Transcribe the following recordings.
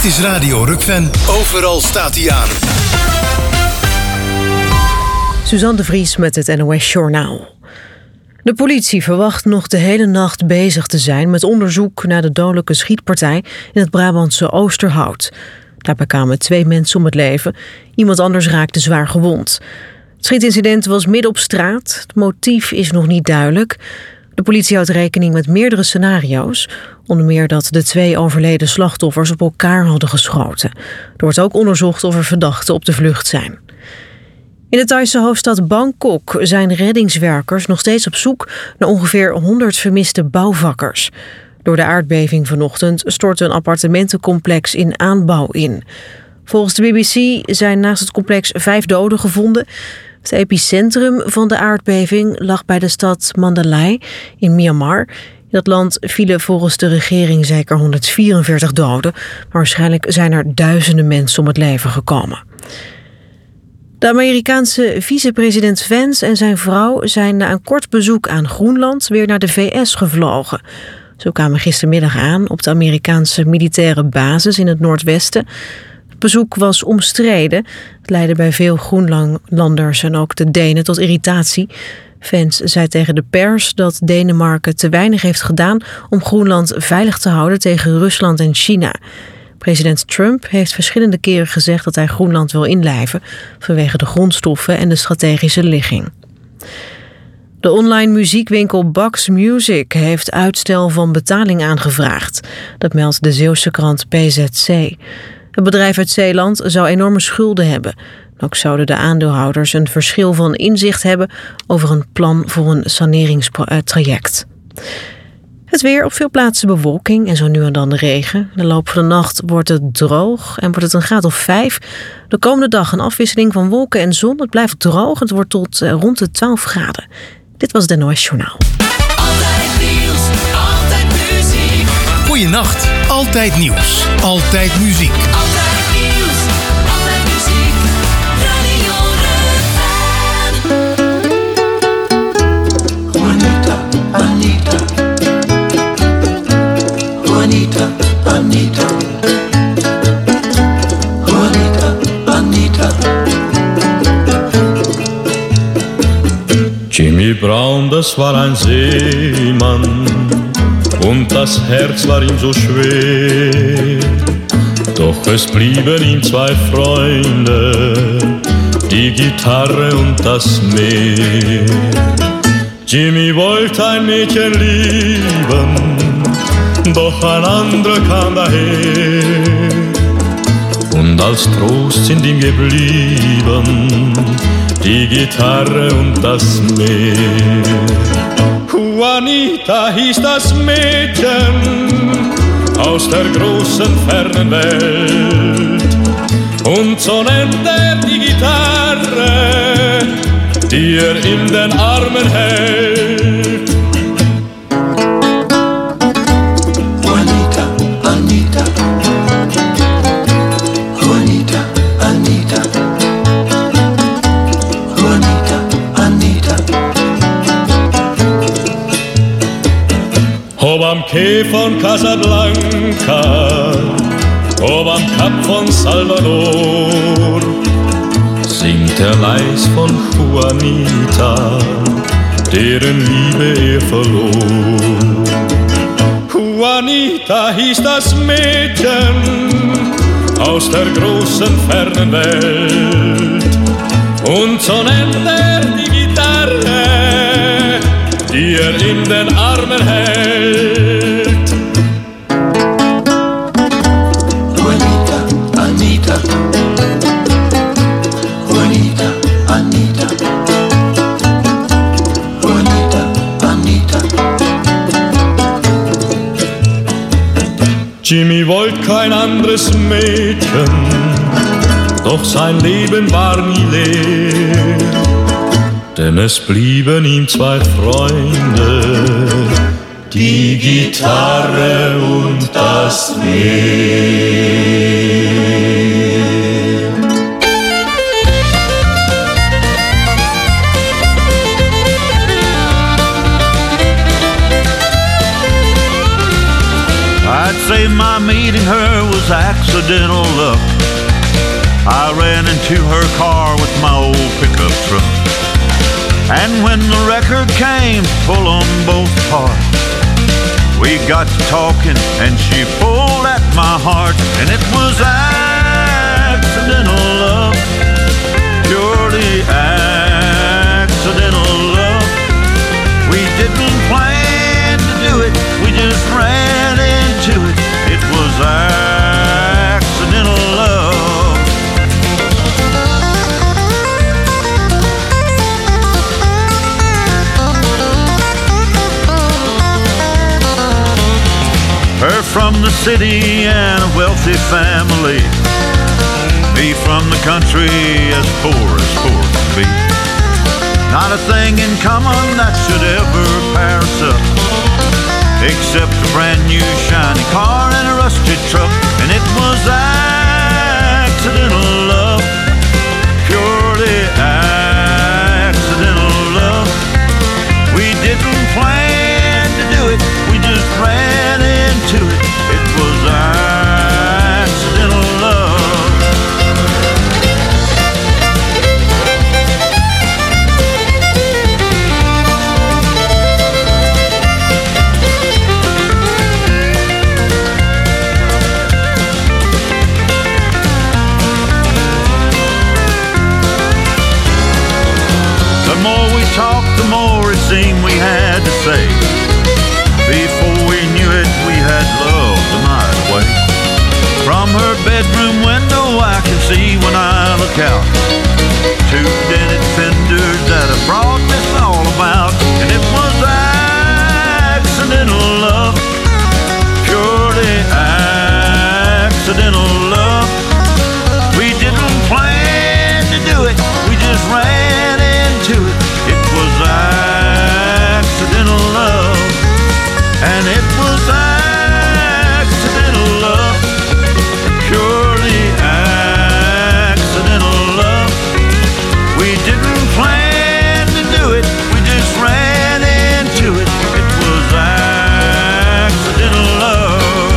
is Radio Rukven. Overal staat hij aan. Suzanne de Vries met het NOS Journaal. De politie verwacht nog de hele nacht bezig te zijn met onderzoek naar de dodelijke schietpartij in het Brabantse Oosterhout. Daarbij kwamen 2 mensen om het leven. Iemand anders raakte zwaar gewond. Het schietincident was midden op straat. Het motief is nog niet duidelijk. De politie houdt rekening met meerdere scenario's. Onder meer dat de 2 overleden slachtoffers op elkaar hadden geschoten. Er wordt ook onderzocht of er verdachten op de vlucht zijn. In de Thaise hoofdstad Bangkok zijn reddingswerkers nog steeds op zoek naar ongeveer 100 vermiste bouwvakkers. Door de aardbeving vanochtend stortte een appartementencomplex in aanbouw in. Volgens de BBC zijn naast het complex 5 doden gevonden. Het epicentrum van de aardbeving lag bij de stad Mandalay in Myanmar. In dat land vielen volgens de regering zeker 144 doden. Maar waarschijnlijk zijn er duizenden mensen om het leven gekomen. De Amerikaanse vicepresident Vance en zijn vrouw zijn na een kort bezoek aan Groenland weer naar de VS gevlogen. Ze kwamen gistermiddag aan op de Amerikaanse militaire basis in het noordwesten. Het bezoek was omstreden. Het leidde bij veel Groenlanders en ook de Denen tot irritatie. Vance zei tegen de pers dat Denemarken te weinig heeft gedaan om Groenland veilig te houden tegen Rusland en China. President Trump heeft verschillende keren gezegd dat hij Groenland wil inlijven vanwege de grondstoffen en de strategische ligging. De online muziekwinkel Bax Music heeft uitstel van betaling aangevraagd. Dat meldt de Zeeuwse krant PZC. Het bedrijf uit Zeeland zou enorme schulden hebben. Ook zouden de aandeelhouders een verschil van inzicht hebben over een plan voor een saneringstraject. Het weer, op veel plaatsen bewolking en zo nu en dan de regen. In de loop van de nacht wordt het droog en wordt het een graad of 5. De komende dag een afwisseling van wolken en zon. Het blijft droog, het wordt tot rond de 12 graden. Dit was het NOS Journaal. Altijd nieuws, altijd muziek. Goeienacht, altijd nieuws, altijd muziek. Altijd nieuws, altijd muziek. Radio Rukven. Juanita, Anita. Juanita, Anita. Juanita, Anita. Jimmy Brown, das war ein Seemann und das Herz war ihm so schwer. Doch es blieben ihm 2 Freunde, die Gitarre und das Meer. Jimmy wollte ein Mädchen lieben, doch ein anderer kam daher. Und als Trost sind ihm geblieben die Gitarre und das Meer. Juanita hieß das Mädchen aus der großen fernen Welt. Und so nennt die Gitarre, die in den Armen hält. Juanita, Anita. Juanita, Anita. Juanita, Anita. Ob am Quai von Casablanca, ob am Kap von Salvador, singt leis von Juanita, deren Liebe verlor. Juanita hieß das Mädchen aus der großen fernen Welt. Und so nennt die Gitarre, die in den Armen hält. Juanita, Anita. Juanita, Anita. Juanita, Anita. Jimmy wollte kein anderes Mädchen, doch sein Leben war nie leer. Denn es blieben ihm 2 Freunde, die Gitarre und das Meer. I'd say my meeting her was accidental luck. I ran into her car with my old pickup truck. And when the record came to pull on both parts, we got to talking and she pulled at my heart. And it was accidental love, purely accidental love. We didn't plan to do it, we just ran into it. It was accidental love. Her from the city and a wealthy family, me from the country as poor can be. Not a thing in common that should ever pair us up, except a brand new shiny car and a rusted truck. And it was accidental love, purely accidental love. We didn't plan to do it, we just ran into it. It was accidental love. The more we talked, the more it seemed we had to say. Before we knew it, we had love the night away. From her bedroom window I can see when I look out, two dented fenders that have brought this all about. And it was accidental love, purely accidental love. We didn't plan to do it, we just ran into it. It was accidental love, and it was accidental love, purely accidental love. We didn't plan to do it, we just ran into it. It was accidental love.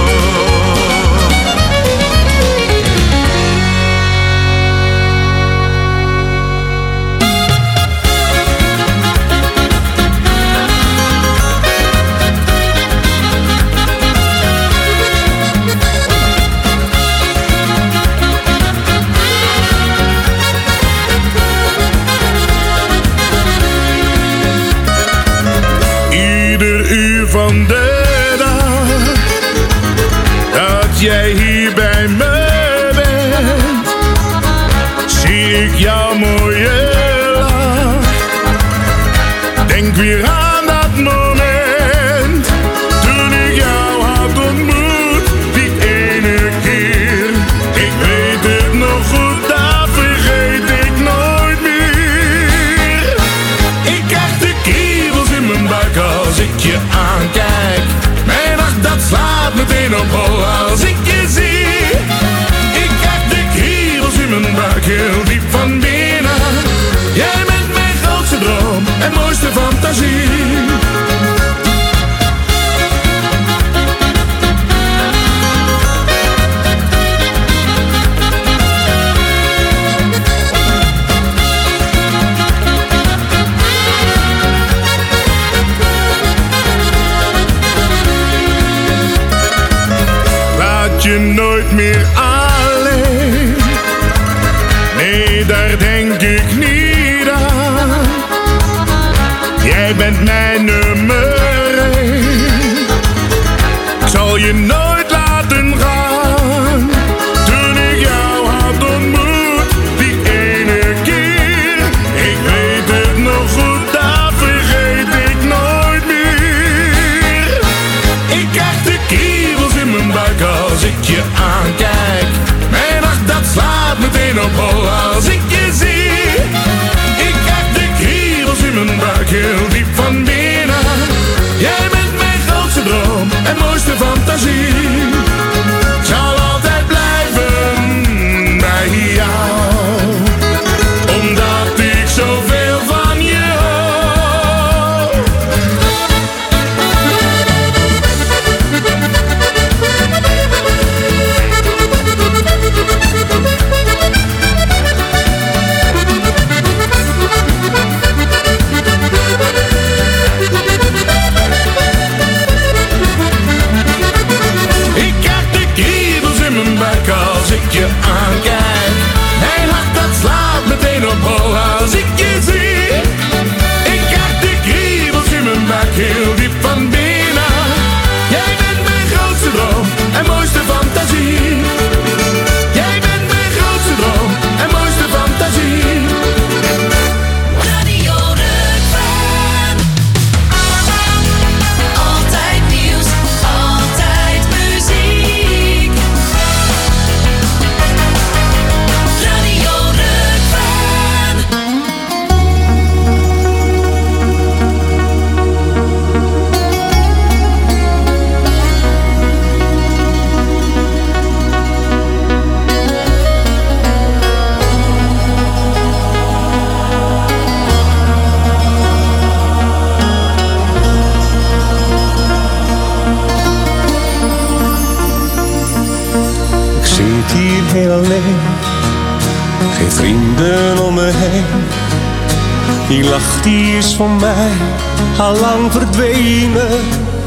Van de dag dat jij hier bij me bent, zie ik jouw mooie lach. Denk weer aan dat moment toen ik jou had ontmoet, die ene keer. Ik weet het nog goed, dat vergeet ik nooit meer. Ik krijg de kriebels in mijn buik als ik je aankijk. Mijn nacht dat slaat meteen op hol als ik je zie. Ik krijg de kriebels in mijn buik heel diep van binnen. Jij bent mijn grootste droom en mooiste fantasie. Je nooit meer alleen. Nee, daar denk ik niet aan. Jij bent mijn nummer 1. Ik zal je nooit laten gaan. Toen ik jou had ontmoet, die ene keer. Ik weet het nog goed, dat vergeet ik nooit meer. Ik krijg de kriebels in mijn buik als ik je aankijk. Mijn nacht dat slaat meteen op hol als ik je zie. Ik krijg de kriebels in mijn buik heel diep van binnen. zit hier heel alleen, geen vrienden om me heen. Die lach die is van mij al lang verdwenen.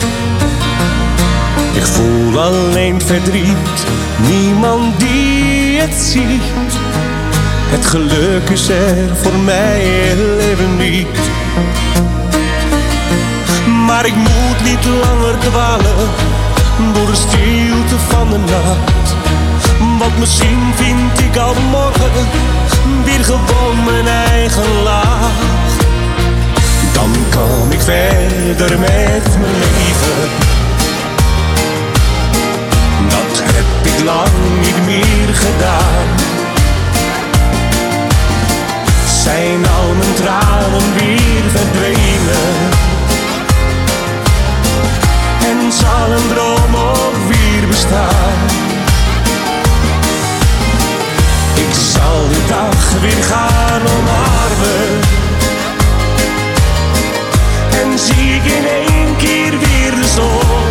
Ik voel alleen verdriet, niemand die het ziet. Het geluk is er voor mij heel even niet. Maar ik moet niet langer dwalen door de stilte van de nacht. Want misschien vind ik al morgen weer gewoon mijn eigen laag. Dan kan ik verder met mijn leven. Dat heb ik lang niet meer gedaan. Zijn al mijn tranen weer verdwenen? En zal een droom ook weer bestaan? Ik zal de dag weer gaan omarmen. En zie ik in één keer weer de zon.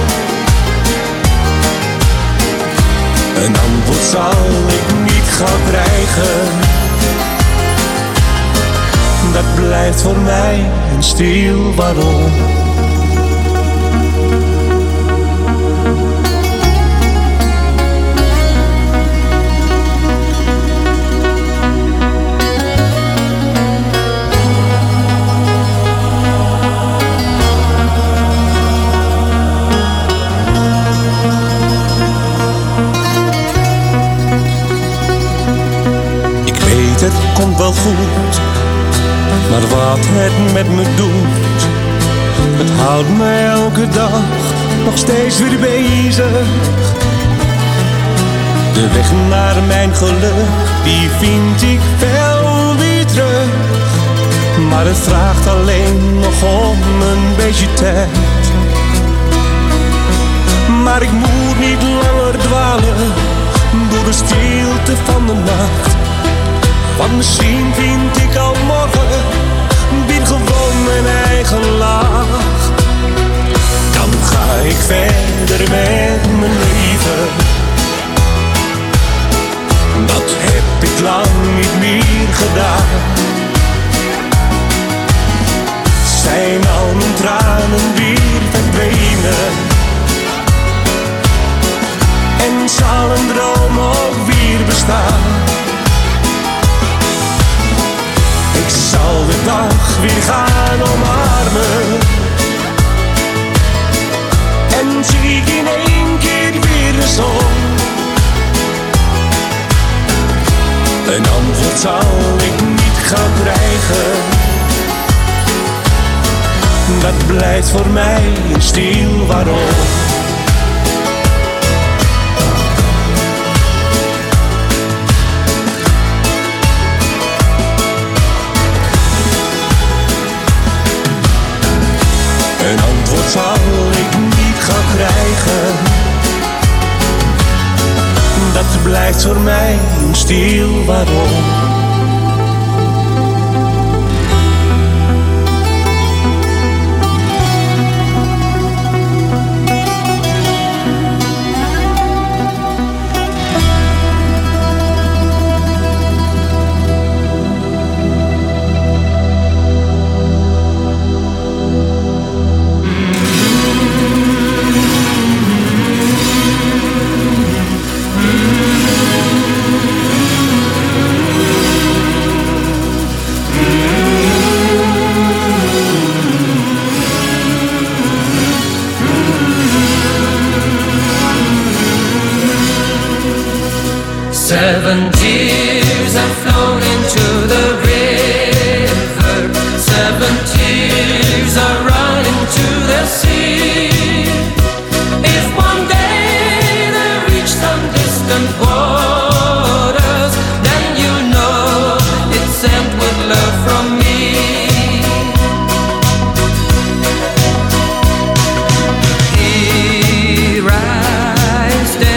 Een antwoord zal ik niet gaan krijgen. Dat blijft voor mij een stil waarom. Ik weet het komt wel goed, maar wat het met me doet, het houdt me elke dag nog steeds weer bezig. De weg naar mijn geluk, die vind ik wel weer terug. Maar het vraagt alleen nog om een beetje tijd. Maar ik moet niet langer dwalen door de stilte van de nacht. Want misschien vind ik al morgen weer gewoon mijn eigen laag. Dan ga ik verder met mijn leven. Dat heb ik lang niet meer gedaan. Zijn al mijn tranen weer verdwenen? En zal een droom ook weer bestaan? Ik zal de dag weer gaan omarmen. En zie ik in één keer weer de zon. Een antwoord zal ik niet gaan krijgen. Dat blijft voor mij een stil waarom. Een antwoord zal ik niet gaan krijgen. Dat blijft voor mij een stil waarom.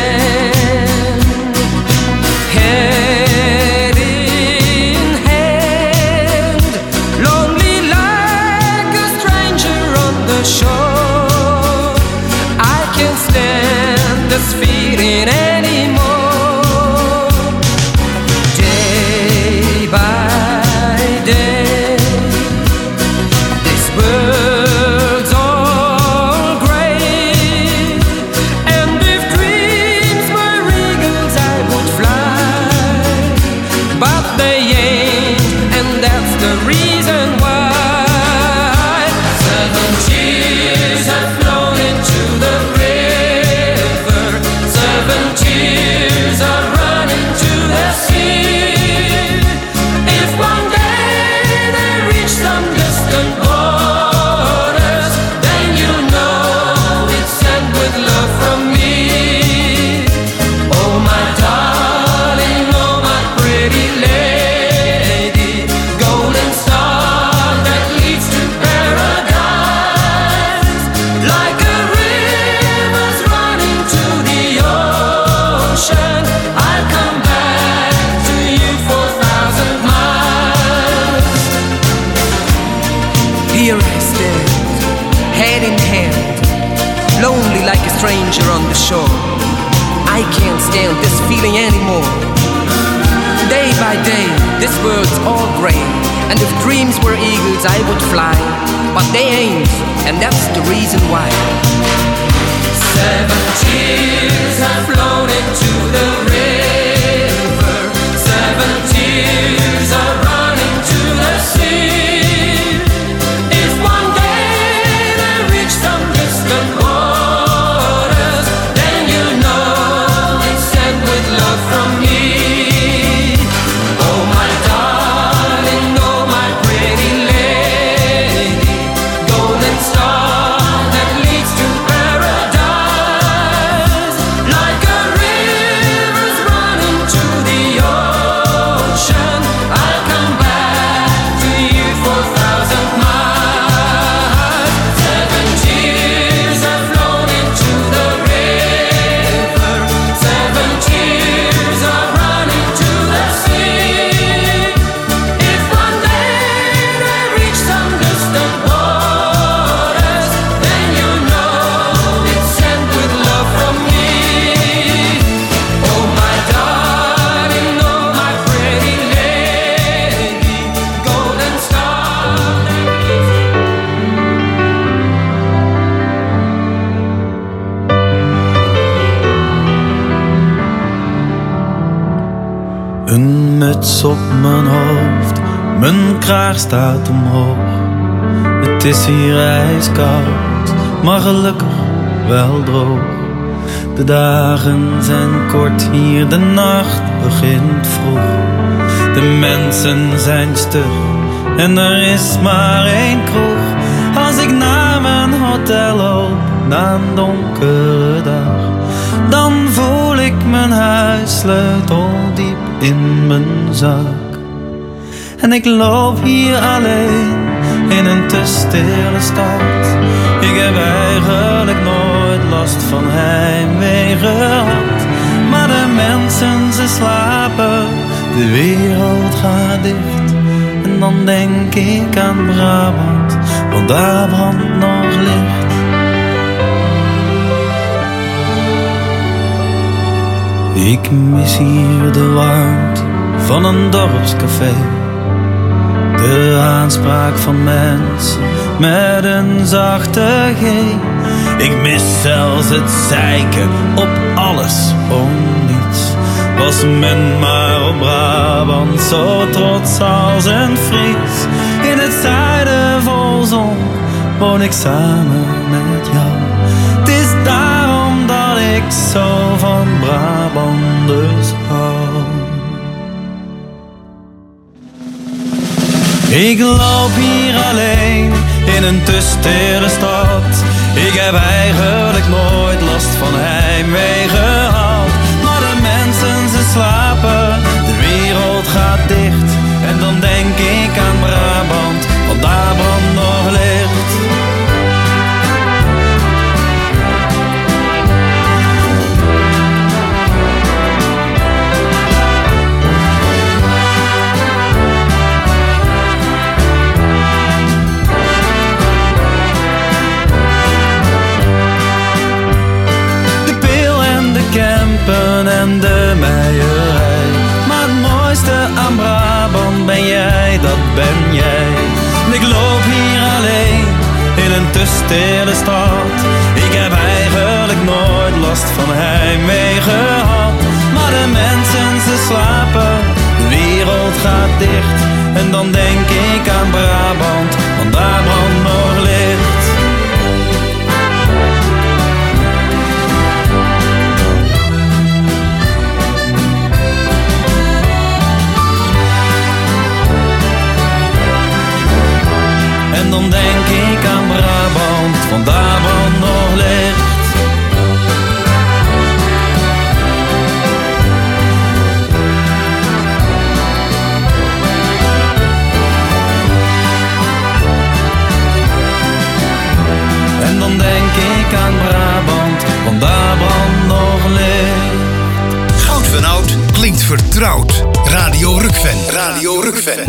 Head in hand. stranger on the shore. I can't stand this feeling anymore. Day by day, this world's all gray, and if dreams were eagles, I would fly. But they ain't, and that's the reason why. 7 tears have flown into the river. 7 tears are running to the sea. If one day they reach some distant waters, then you know it's sent with love from me. Oh my darling, oh my pretty lady, golden star that leads to paradise. Like a river's running to the ocean, I'll come back to you for 1,000 miles. 7 tears have flown into the river. 7 tears are running to the sea. If one day they reach some distant waters, then you know it's sent with love from me. Oh my darling, oh my pretty lady, golden star that leads. Een muts op mijn hoofd, mijn kraag staat omhoog. Het is hier ijskoud, maar gelukkig wel droog. De dagen zijn kort hier, de nacht begint vroeg. De mensen zijn stug en er is maar één kroeg. Als ik naar mijn hotel loop, na een donkere dag, dan voel ik mijn huissleutel diep in mijn zak. En ik loop hier alleen in een te stille stad. Ik heb eigenlijk nooit last van heimwee gehad. Maar de mensen, ze slapen, de wereld gaat dicht. En dan denk ik aan Brabant, want daar brandt nog licht. Ik mis hier de warmte van een dorpscafé. De aanspraak van mensen met een zachte G. Ik mis zelfs het zeiken op alles om niets. Was men maar op Brabant zo trots als een Fries. In het zuiden vol zon woon ik samen met jou. Het is daarom dat ik zo van Brabanders hou. Ik loop hier alleen in een te stille stad. Ik heb eigenlijk nooit last van heimwee gehad. Maar de mensen, ze slapen, de wereld gaat dicht. En dan denk ik aan Brabant, want daar brandt nog licht. En de meierij. Maar het mooiste aan Brabant ben jij, dat ben jij. Ik loop hier alleen in een te stille stad. Ik heb eigenlijk nooit last van heimwee gehad. Maar de mensen, ze slapen, de wereld gaat dicht. En dan denk ik aan Brabant, want daar brandt nog licht. En dan denk ik aan Brabant, want daar brandt nog licht. En dan denk ik aan Brabant, want daar brandt nog licht. Goud van Oud klinkt vertrouwd. Radio Rukven. Radio Rukven.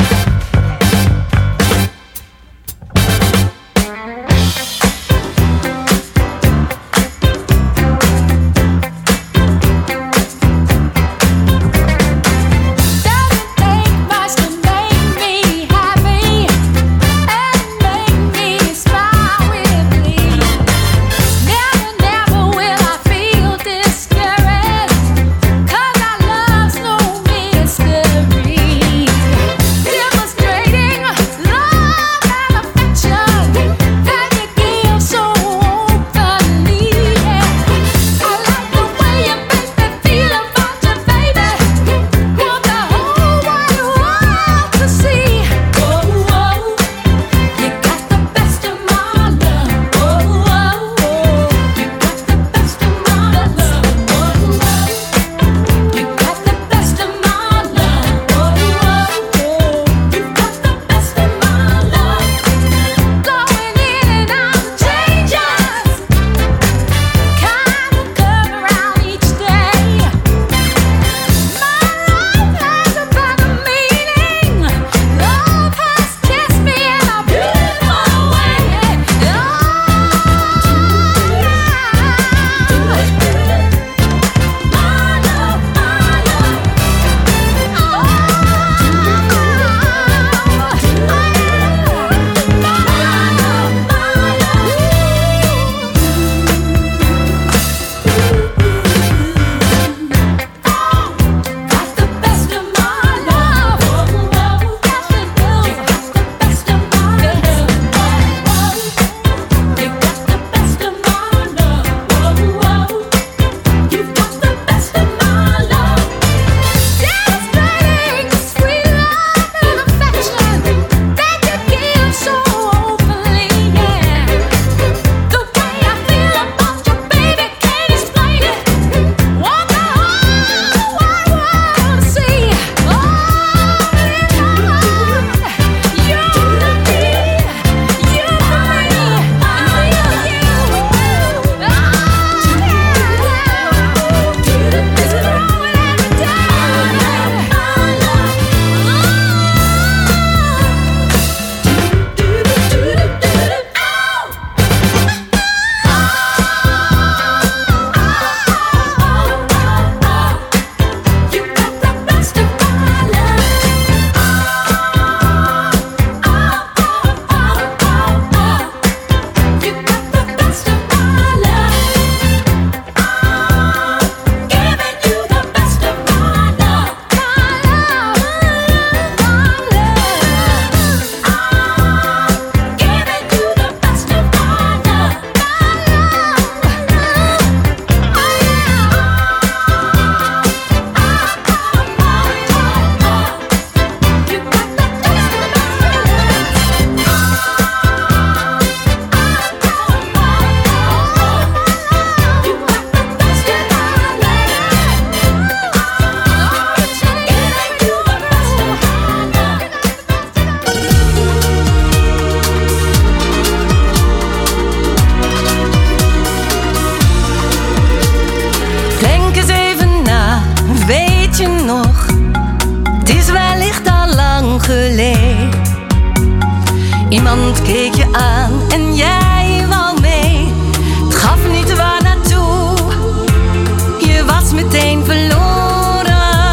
nog? Het is wellicht al lang geleden. Iemand keek je aan en jij wou mee. Het gaf niet waar naartoe. Je was meteen verloren.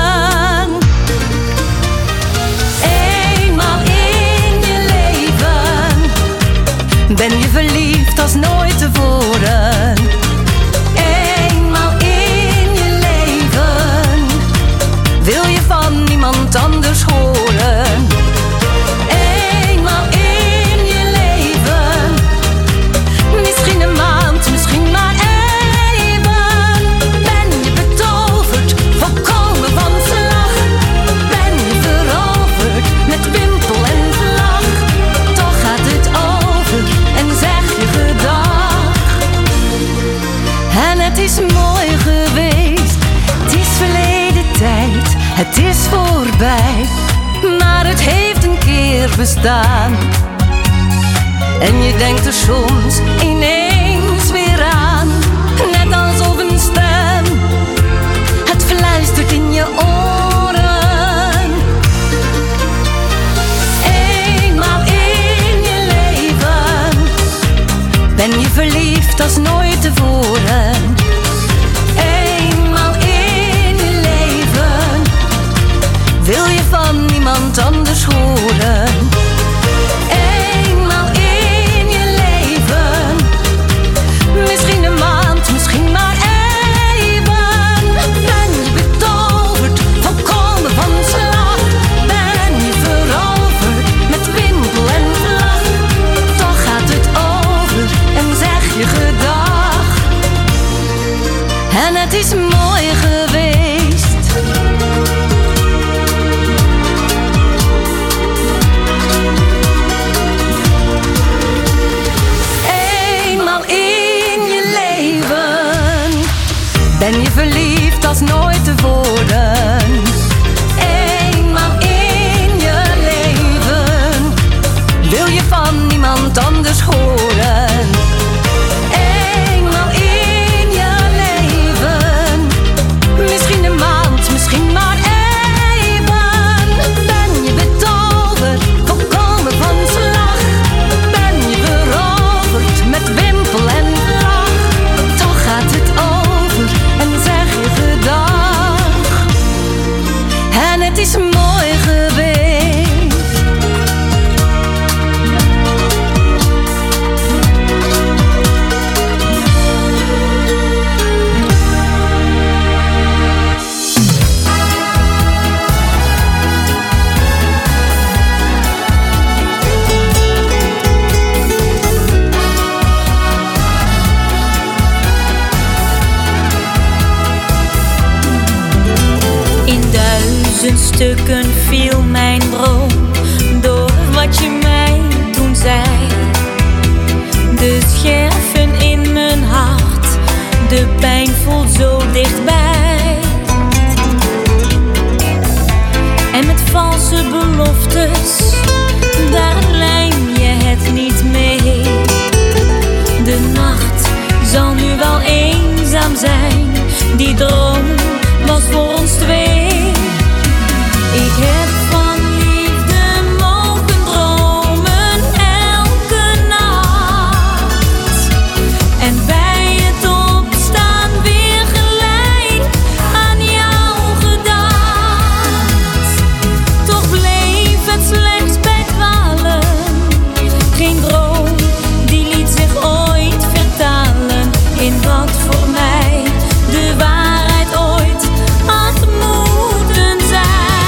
Eenmaal in je leven ben je verliefd als nooit tevoren. Eenmaal in je leven wil je van niemand anders horen. Eenmaal in je leven, misschien een maand, misschien maar even, ben je betoverd, volkomen van slag. Ben je veroverd met wimpel en vlag. Toch gaat het over en zeg je gedag. En het is mooi geweest, het is verleden tijd, het is voorbij. Maar het heeft een keer bestaan. En je denkt er soms ineens weer aan. Net alsof een stem het fluistert in je oren. Eenmaal in je leven ben je verliefd als nooit tevoren. Eenmaal in je leven wil je van niemand anders horen. Eenmaal in je leven, misschien een maand, misschien maar even, ben je betoverd, volkomen van slag. Ben je veroverd met wimpel en vlag. Toch gaat het over en zeg je gedag. En het is mooi geweest. Ben je verliefd als nooit tevoren. Eenmaal in je leven wil je van niemand anders horen. Eenmaal in je leven, misschien een maand, misschien maar even, ben je betoverd, volkomen van slag. Ben je veroverd met wimpel en vlag. Toch gaat het over en zeg je gedag. En het is mooi geweest. In stukken viel mijn droom door wat je mij toen zei. De scherven in mijn hart, de pijn voelt zo dichtbij. En met valse beloftes, daar lijm je het niet mee. De nacht zal nu wel eenzaam zijn, die droom was voor ons twee. Ik heb van liefde mogen dromen elke nacht. En bij het opstaan weer gelijk aan jou gedacht. Toch bleef het slechts bij dwalen. Geen droom die liet zich ooit vertalen in wat voor mij de waarheid ooit had moeten zijn.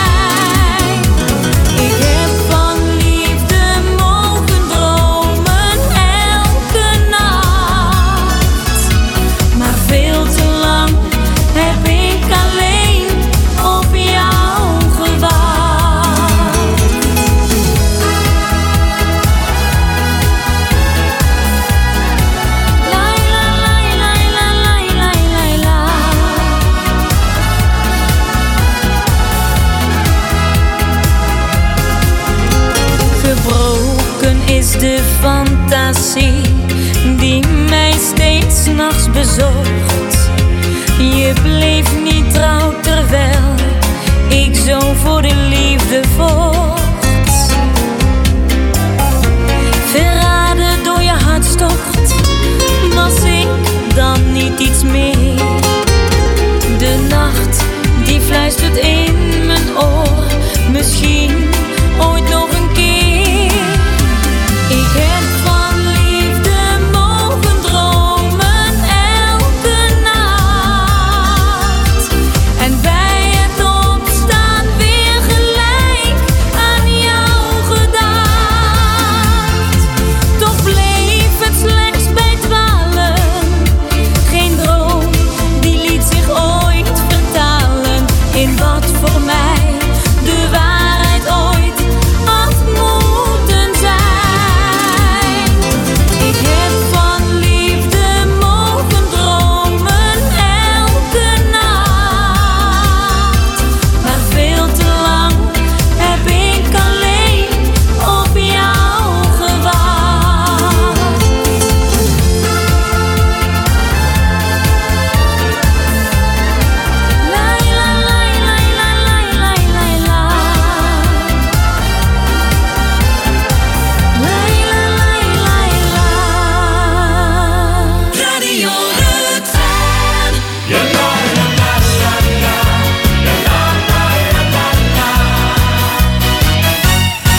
De fantasie die mij steeds 's nachts bezocht. Je bleef niet trouw terwijl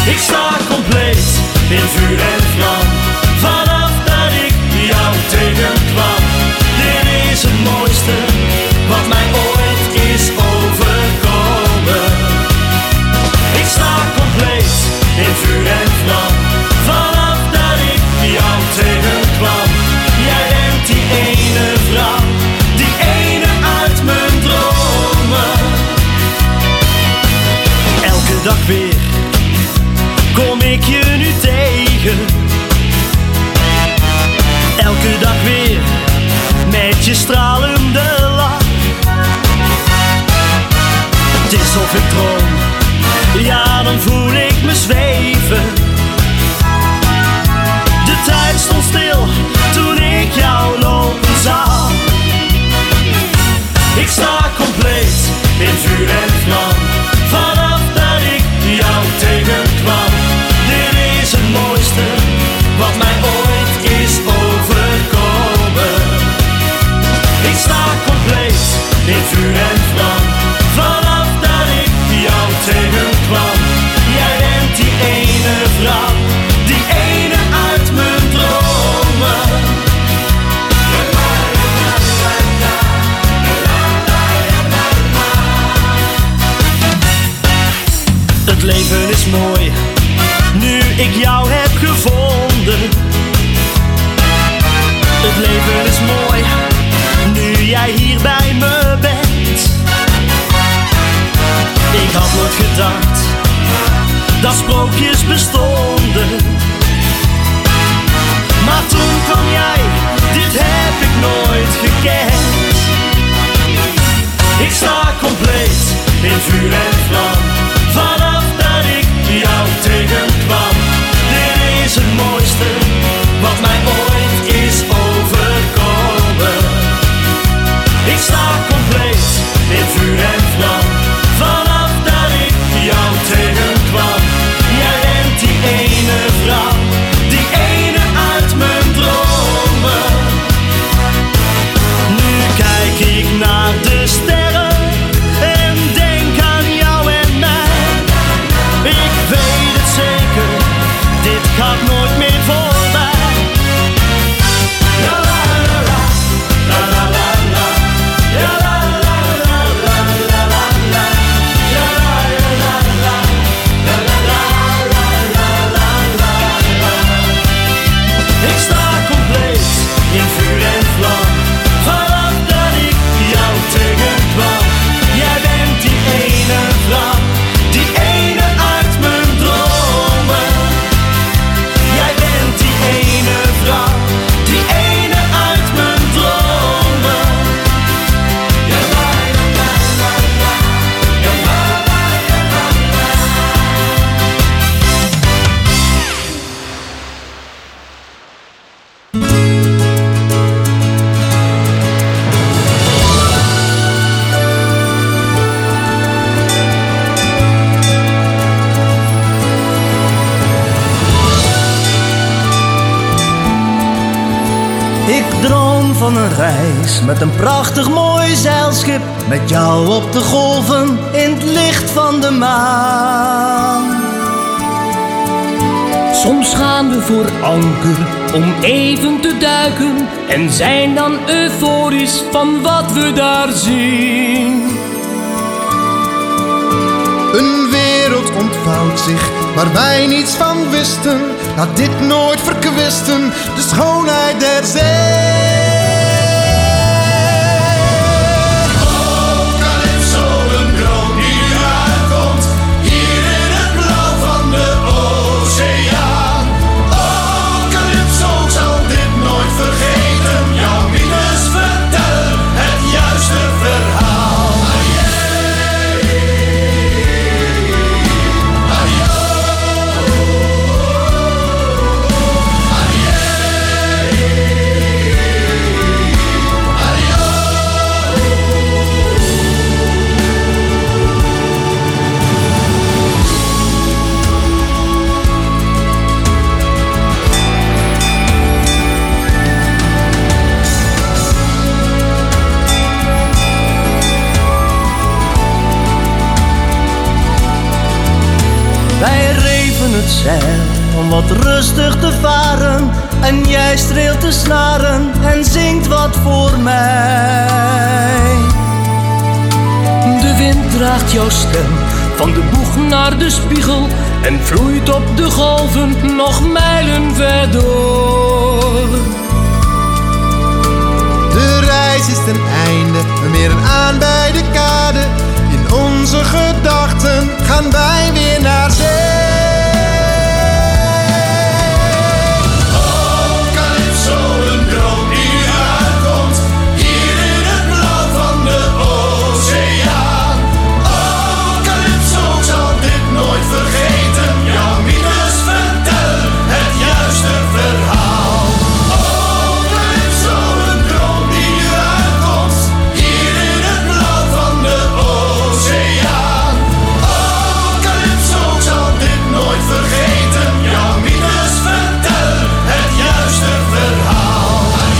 Ik sta compleet in vuur en vlam. Vanaf dat ik jou tegenkwam. Dit is het mooiste wat mij ooit is overkomen. Ik sta compleet in vuur en vlam. Vanaf dat ik jou tegenkwam. Jij bent die ene vrouw, die ene uit mijn dromen. Elke dag weer kom ik je nu tegen. Elke dag weer met je stralende lach. Het is of ik droom, ja dan voel ik me zweven. De tijd stond stil toen ik jou lopen zag. Ik sta compleet in vuur en vlam. Vanaf dat ik jou tegenkwam. Dit is het mooiste wat mij ooit is overkomen. Ik sta compleet in vuur en vlam. Vanaf dat ik jou tegenkwam. Jij bent die ene vrouw, die ene uit mijn dromen. Het leven is mooi, nu ik jou heb gevonden. Het leven is mooi, nu jij hier bij me bent. Ik had nooit gedacht dat sprookjes bestonden. Maar toen kwam jij, dit heb ik nooit gekend. Ik sta compleet in vuur en vlam. Vanaf dat ik jou tegenkwam. Dit is het mooiste wat mij ooit is overkomen. Ik sta compleet in vuur en vlam. Vanaf dat ik jou tegenkwam. Jij bent die ene vrouw, die ene uit mijn dromen. Nu kijk ik naar de sterren en denk aan jou en mij. Ik weet het zeker, dit gaat nooit meer voorbij. La la la la, la la la la, la la la la la, la la la, la la la la, la la la la la la. Ik sta compleet in vuur en vlam. Vanaf dat ik jou tegenkwam. Jij bent die ene vrouw, die ene uit mijn dromen. Jij bent die ene vrouw, die ene uit mijn dromen. Ja, la, la, la, la, ja, la, la, la, la. Ik droom van een reis met een prachtig mooi zeilschip. Met jou op de golven in het licht van de maan. Soms gaan we voor anker om even te duiken en zijn dan euforisch van wat we daar zien. Een wereld ontvouwt zich waar wij niets van wisten. Laat dit nooit verkwisten, de schoonheid der zee. Oh, Calypso, een droom die uitkomt, hier in het blauw van de oceaan. Oh, Calypso, ik zal dit nooit vergeten. Jouw mythes vertellen het juiste verhaal. het zeil om wat rustig te varen. En jij streelt de snaren en zingt wat voor mij. De wind draagt jouw stem van de boeg naar de spiegel en vloeit op de golven nog mijlen ver door. De reis is ten einde, we meren aan bij de kade. In onze gedachten gaan wij weer naar zee. Oh, Calypso, een droom die uitkomt, hier in het blauw van de oceaan. Oh, Calypso, ik zal dit nooit vergeten, jouw minus vertellen het juiste verhaal. Oh, Calypso, een droom die nu uitkomt, hier in het blauw van de oceaan. Oh, Calypso, ik zal dit nooit vergeten, jouw minus vertellen het juiste verhaal.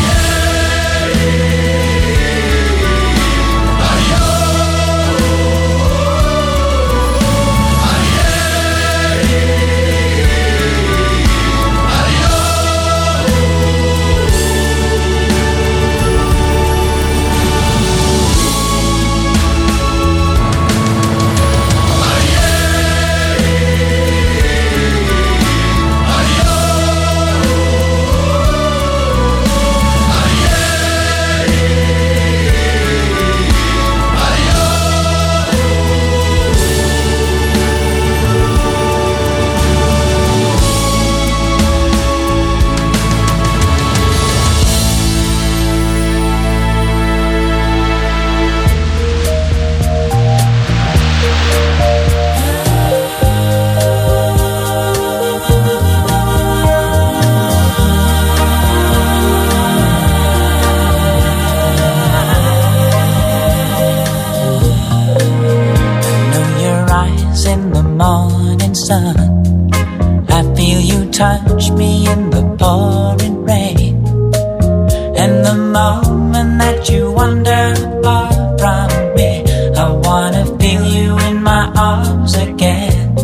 Touch me in the pouring rain, and the moment that you wander far from me, I wanna feel you in my arms again.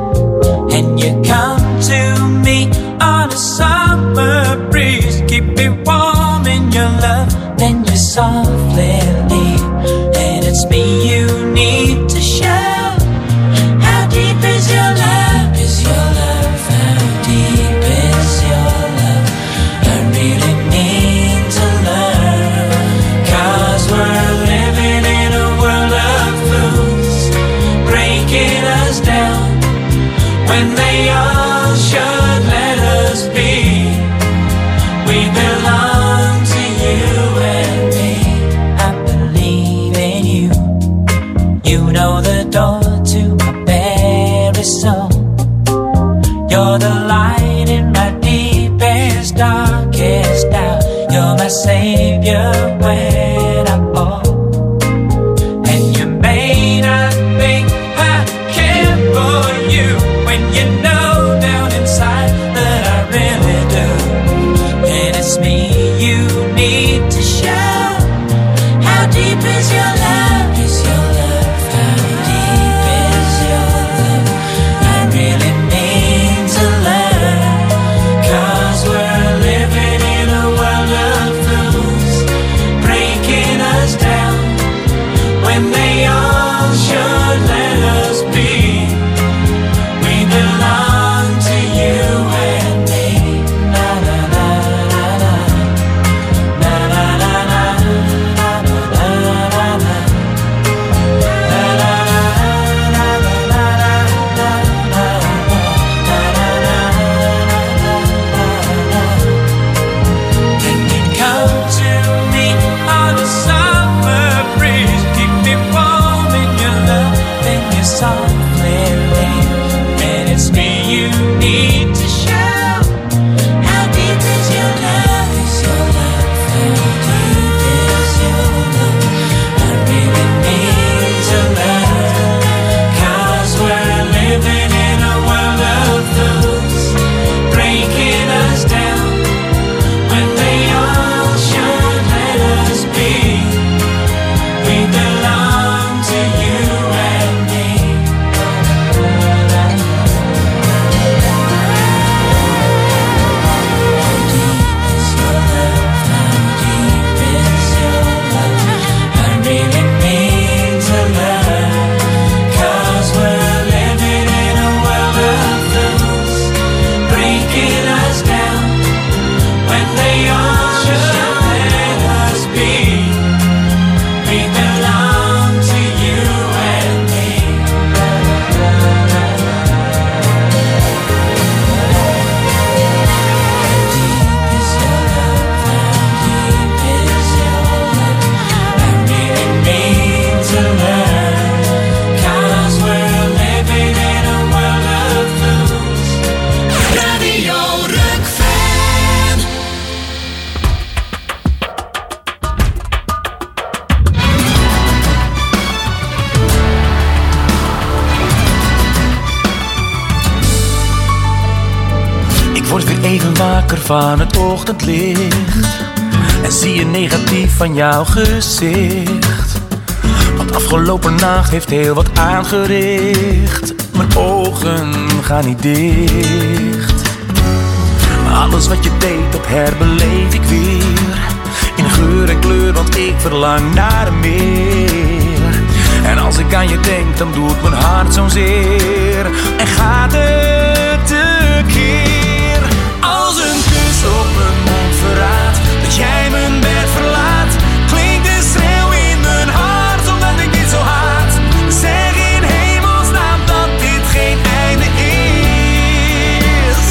And you come to me on a summer breeze, keep me warm in your love, then you softly leave, and it's me you need to show. How deep is your love? Is your love? Deep is your love? I really need to learn, 'cause we're living in a world of fools, breaking us down when they all should let us be. We belong to you and me. I believe in you. You know the door to my very soul. You're the light in my deepest, darkest doubt. You're my savior when I fall. And you may not think I care for you, when you know down inside that I really do. And it's me you need to show. How deep is your love? Is your love? How deep is your love? I really need to learn, word weer even wakker van het ochtendlicht en zie je negatief van jouw gezicht. Want afgelopen nacht heeft heel wat aangericht. Mijn ogen gaan niet dicht. Maar alles wat je deed, dat herbeleef ik weer. In geur en kleur, want ik verlang naar meer. En als ik aan je denk, dan doet mijn hart zo'n zeer. En gaat het tekeer. Als een kus op mijn mond verraadt dat jij mijn bed verlaat, klinkt de schreeuw in mijn hart omdat ik dit zo haat. Zeg in hemelsnaam dat dit geen einde is.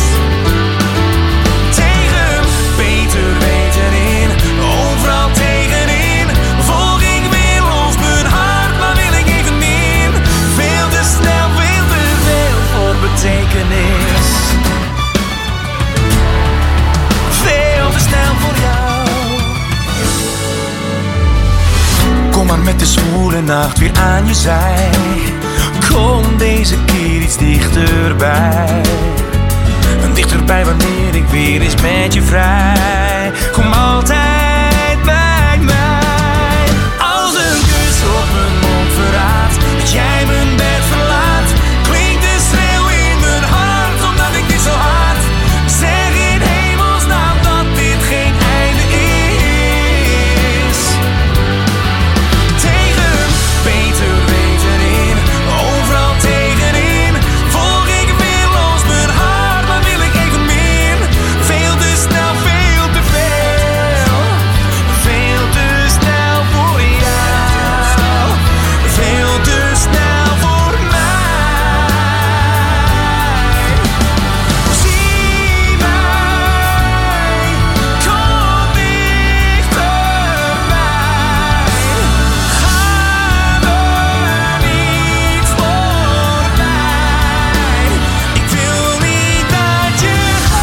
Tegen beter weten in, overal tegenin, volg ik weer los mijn hart, maar wil ik even meer. Veel te snel, veel te veel voor betekenis. Veel te snel voor jou. Kom maar met de zwoele nacht weer aan je zij. Kom deze keer iets dichterbij. Dichterbij wanneer ik weer eens met je vrij. Kom altijd bij mij. Als een kus op mijn mond verraadt dat jij mijn bed verlaat, klinkt de schreeuw in mijn hart omdat ik dit zo haat. Zeg in hemelsnaam dat dit geen einde is. Tegen beter weten in, overal tegenin, volg ik weer los mijn hart, maar wil ik even meer. Veel te snel, veel te veel. Veel te snel voor jou. Veel te snel voor mij. Zie mij, kom dichterbij. Ga er niet voorbij. Ik wil niet dat je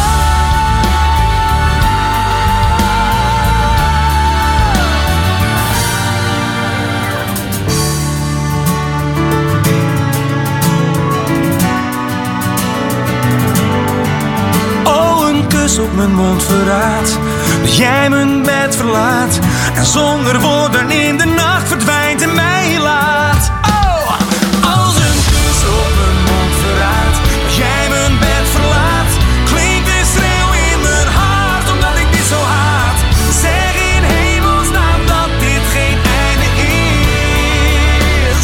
Oh, een kus op mijn mond verraadt dat jij mijn bed verlaat en zonder woorden in de nacht verdwijnt en mij laat. Oh, als een kus op mijn mond verraadt dat jij mijn bed verlaat, klinkt de schreeuw in mijn hart omdat ik dit zo haat. Zeg in hemelsnaam dat dit geen einde is.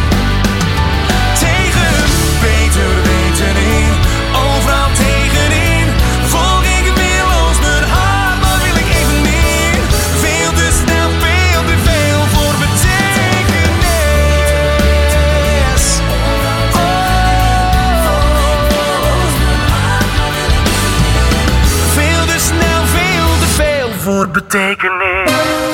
Tegen beter weten in, overal tegenin, volg ik weer los mijn hart, maar wil ik even meer. Veel te snel, veel te veel voor betekenis. Veel te snel, veel te veel voor betekenis.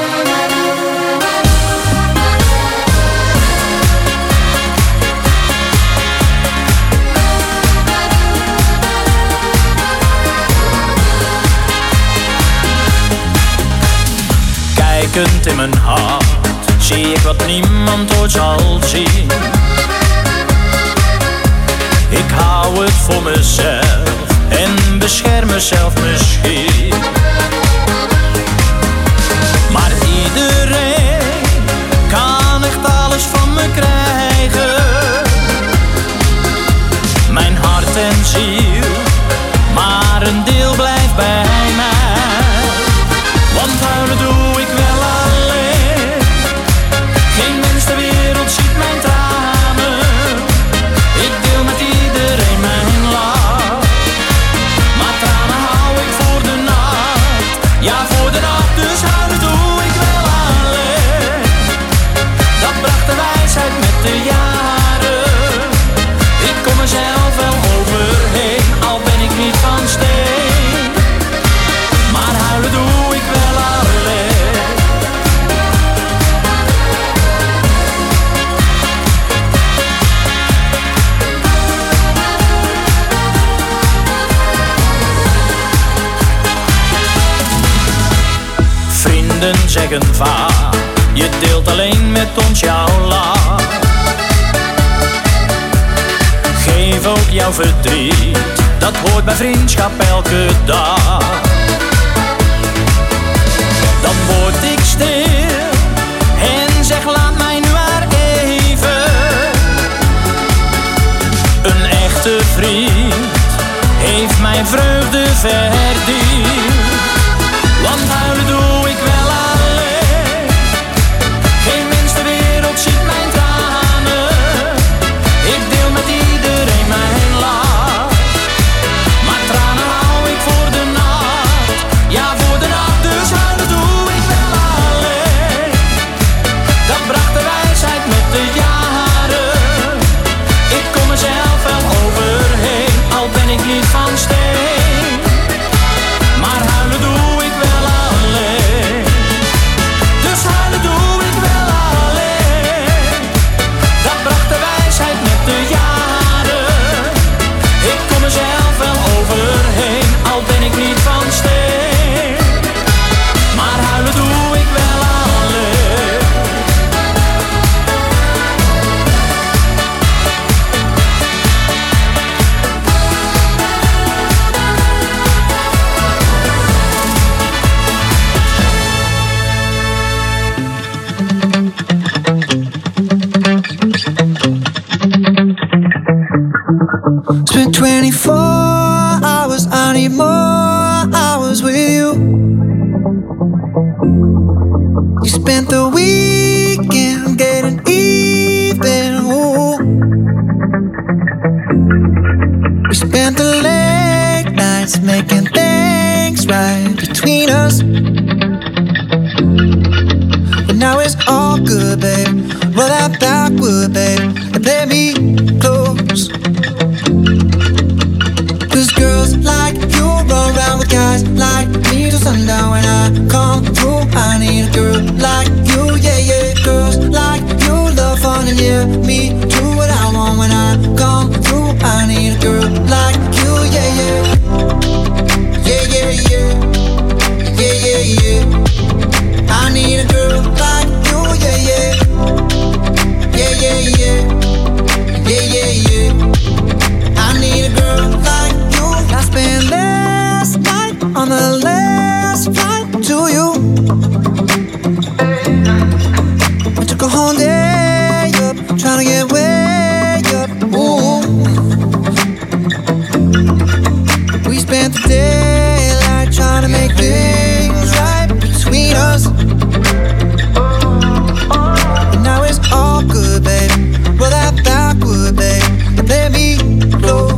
Kijkend in mijn hart zie ik wat niemand ooit zal zien. Ik hou het voor mezelf en bescherm mezelf misschien. Maar iedereen kan echt alles van me krijgen. Mijn hart en ziel, maar een deel blijft bij mij. Want huilen doe ik wel alleen. Geen mens ter wereld ziet mijn tranen. Ik deel met iedereen mijn lach. Maar tranen hou ik voor de nacht. Ja, voor de nacht, dus huilen doe ik wel alleen. Dat bracht de wijsheid met de jaren. Ik kom mezelf wel overheen, al ben ik niet van steen. Maar huilen doe ik wel alleen. Vrienden zeggen vaak, je deelt alleen met ons jouw lach. Geef ook jouw verdriet dat hoort bij vriendschap elke dag. Dan word ik stil en zeg laat mij nu maar even. Een echte vriend heeft mijn vreugde verdiend. Want huilen doe ik wel alleen. Geen mens ter wereld ziet mijn tranen. Ik deel met iedereen mijn lach. Maar tranen hou ik voor de nacht. Ja, voor de nacht, dus huilen doe ik wel alleen. Dat bracht de wijsheid met de jaren. Ik kom er zelf wel overheen, al ben ik niet van steen. Maar huilen doe ik wel alleen. Dus huilen doe ik wel alleen. Dat bracht de wijsheid met de jaren. Ik kom er zelf wel overheen, al ben ik niet van steen. Maar huilen doe ik wel alleen. Spent 24 hours, I need more hours with you. You spent the weekend getting even, ooh. We spent the late nights making things right between us. But now it's all good, babe. Roll that backward, babe, and play me close. Cause girls like you run around with guys like me till sundown. When I come through, I need a girl like you, yeah, yeah. Girls like you love fun and yeah, me do what I want. When I come through, I need a girl like you, yeah, yeah. Yeah, yeah, yeah. Yeah, yeah, yeah. I need a girl like you, yeah, yeah. Yeah, yeah, yeah. Yeah, yeah, yeah. I need a girl like you. I spent last night on the last flight to you. I took a whole day up, trying to get way up. Ooh. We spent the daylight trying to make things right between us. And now it's all good, babe. Roll that backward, babe, and let me close.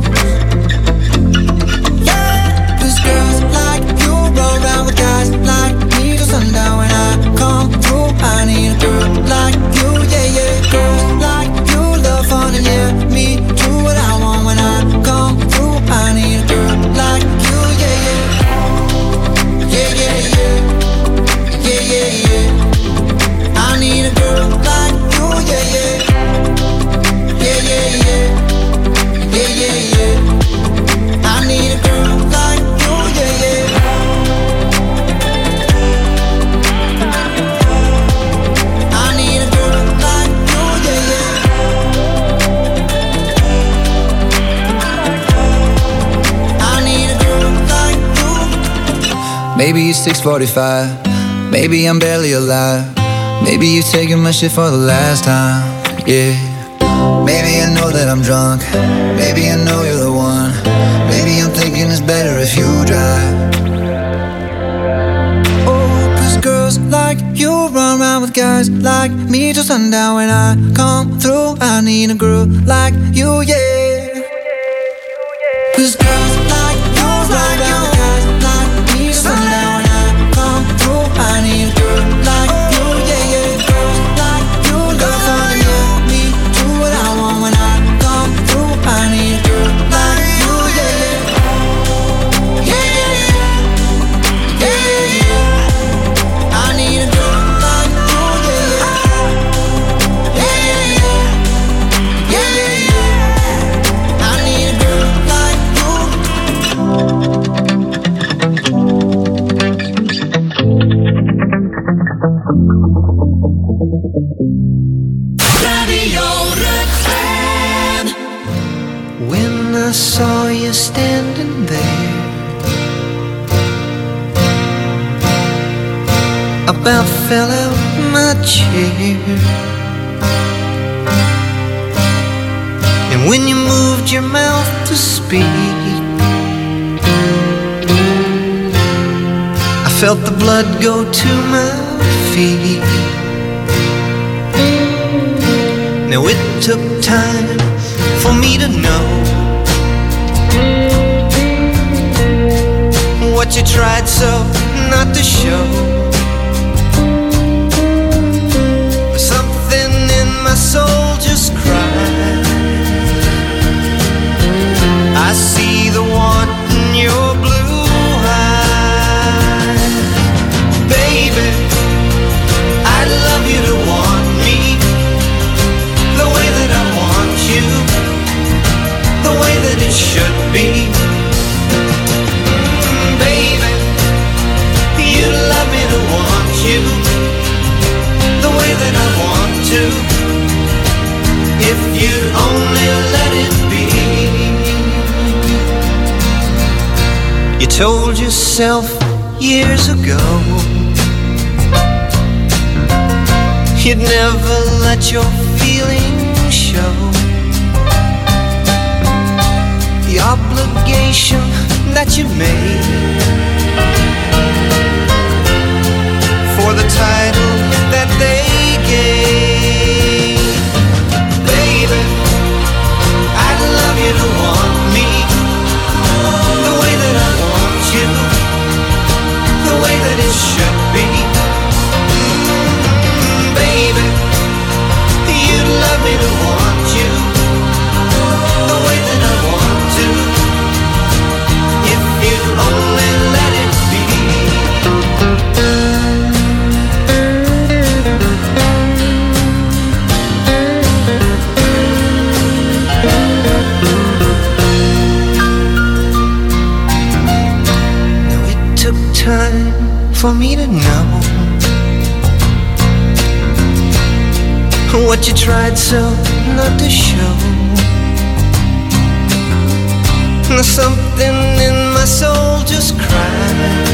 Yeah, 'cause girls like you roll around with guys like me till sundown. When I come through, I need a girl like you, yeah, yeah. Girls like you love fun and yeah, me do what I want. When I come through, I need a girl like you, yeah, yeah. Yeah, yeah, yeah. Yeah, yeah, yeah. I need a girl like you, yeah, yeah. Yeah, yeah, yeah. Yeah, yeah, yeah. I need a girl like you, yeah, yeah. I need a girl like you, yeah, yeah. I need a girl like you. Maybe it's 6:45. Maybe I'm barely alive. Maybe you're taking my shit for the last time. Yeah. Maybe I know that I'm drunk. Maybe I know you're the one. Maybe I'm thinking it's better if you drive. Oh, 'cause girls like you run around with guys like me till sundown. When I come through, I need a girl like you, yeah. 'Cause girls like you run around with guys like me till sundown. When I come through, I need a girl like you, yeah, yeah. Girls like you love fun and yeah, me do what I want. When I come through, I need a girl like you, yeah, yeah. Yeah, yeah, yeah. Yeah, yeah, yeah. I need a girl like you, yeah, yeah. Yeah, yeah, yeah. Yeah, yeah, yeah. I need a girl like you. Radio Rukven. When when I saw you standing there. About fell out my chair. And when you moved your mouth to speak, I felt the blood go to my feet. Now it took time for me to know what you tried so not to show. Something in my soul just cried. I see the want in your blue eyes. Baby, I'd love you to want me the way that I want you, the way that it should be. Baby, you'd love me to want you the way that I want to, if you'd only let it be. You told yourself years ago you'd never let your feelings show. The obligation that you made for the title that they gave. Baby, I'd love you to want me the way that I want you, the way that it should be. Baby, you'd love me to want you the way that I want to, if you'd only let it be. Time for me to know what you tried so not to show. Now something in my soul just cried.